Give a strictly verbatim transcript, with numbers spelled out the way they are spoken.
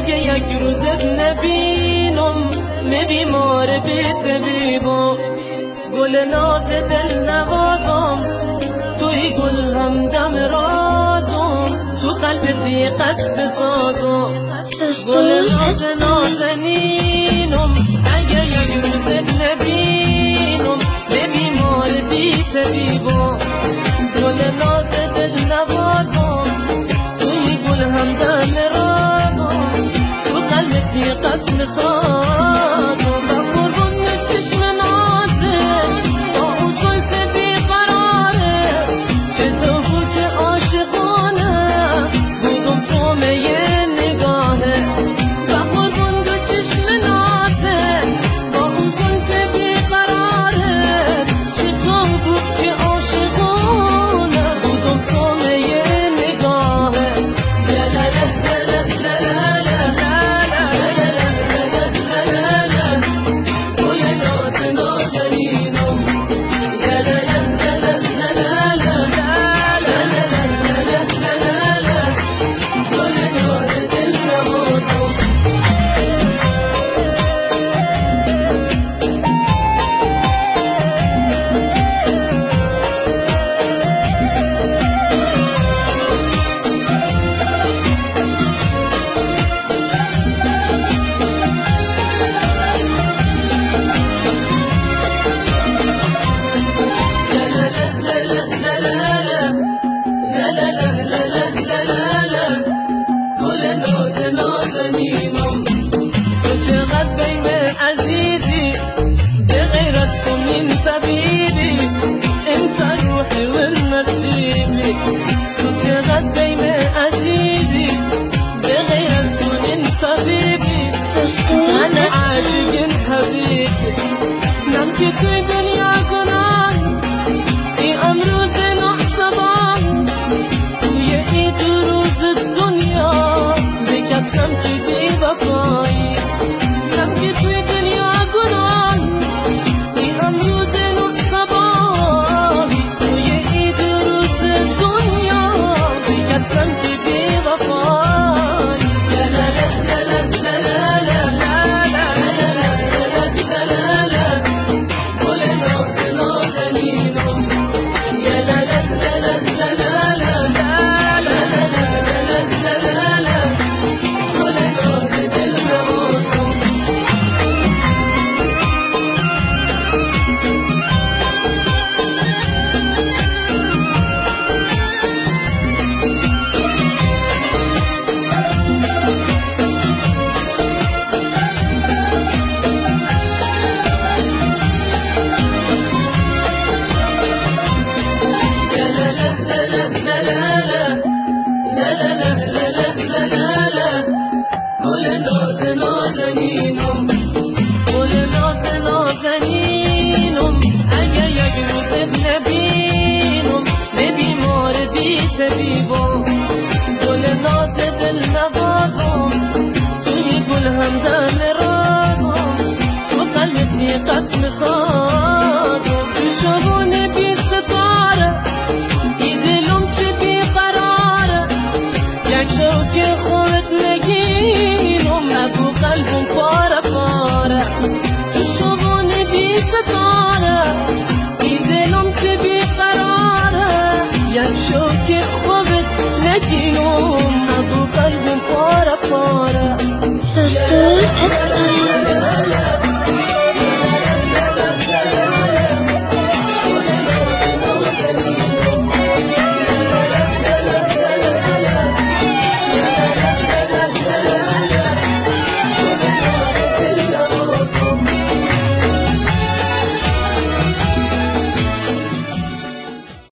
اگه یک روزت نبینم می بیمار بی طبیبم. گل ناز دل نوازم توی گل همدم رازم، تو قلبت قصد سازم. گل ناز نازنینم اگه یک روزت نبینم می بیمار بی طبیبم. گل ناز دل نوازم توی گل همدم رازم، تو قلبت قصد سازم. با قربون چشم نازه با اون زلف بیقراره، چطور بود که عاشقانه بودم تو میه نگاهه. با قربون چشم نازه با اون زلف بیقراره، چطور بود که عاشقانه بودم تو میه نگاهه. لا لا لا لا لا چقدر بیم عزیزی بغیر از تو من طبیبی، انت روحي والنصيبي. تو چقدر بیم عزیزی بغیر از تو من طبیبی، انا عاشق حبیبی. نم که توی دنیا گناه ای امروز نحسبان، توی ای دو روز دنیا بکستم که بی وفایی. نم که توی دنیا گناه ای امروز نحسبانی، توی ای دو روز دنیا بکستم که بی وفایی. لا لا لا لا لا لا لا نبینم به بیمار بی طبیبم. گل ناز دل نوازم توی گل همدم رازم، تو قلبی قسم سازم. تو شبونه بی ستاره ای دلم چه بی قراره، یک شوک خودت نگینم نگو قلبم پاره پاره. تو شبونه بی ستاره ای دلم چه بی قراره، یک شوک خوبت نگینم